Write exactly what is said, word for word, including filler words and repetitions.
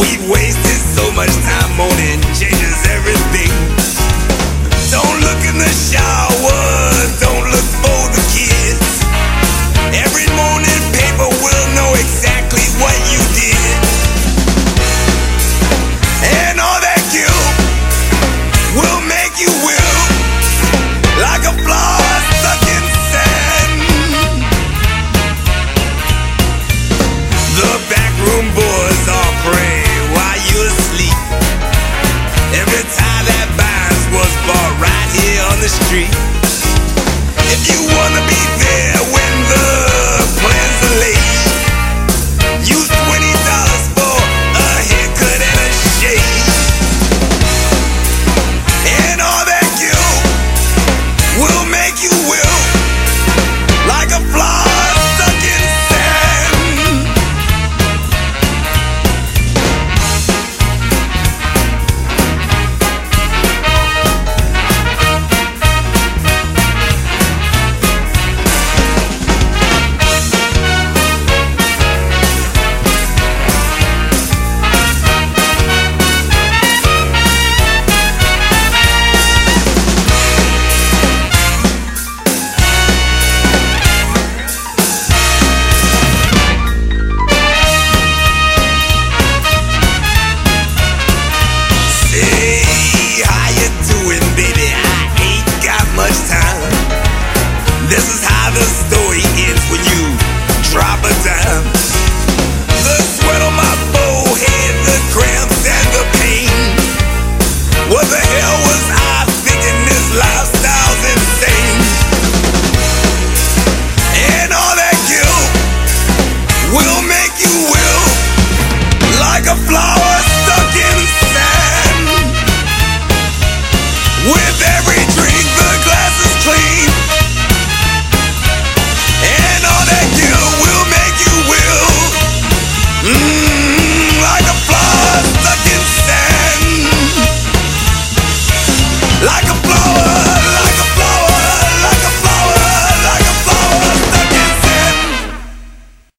We've wasted so much time on it, changes everything. Don't look in the shower, don't look for the kids. Every morning paper will know exactly what you did. And all that guilt will make you will, like a flower stuck in sand. The backroom boys all pray while you asleep. Every time that Bynes was bought right here on the street. If you wanna be there